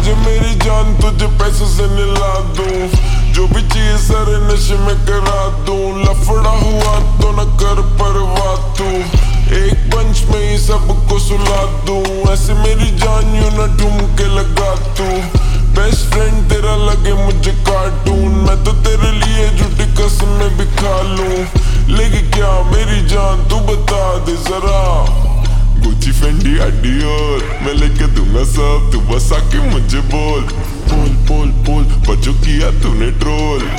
आजा मेरी जान तुझे पैसों से निला दूं, जो भी चाहिए सारे नशे में करा दूं। लफड़ा हुआ तो न कर परवाह तू, एक पंच में ही सबको सुला दूं। ऐसे मेरी जान यूं न ठुमके लगा तू, बेस्ट फ्रेंड तेरा लगे मुझे कार्टून। मैं तो तेरे लिए झूठी कसमें भी खा लूं, लेकिन क्या मेरी जान तू बता दे जरा। गुची फेंडी अडियोर मैं लेके दूंगा सब, तू बस आके मुझे बोल बोल बोल बोल, बच्चों किया तूने ट्रोल।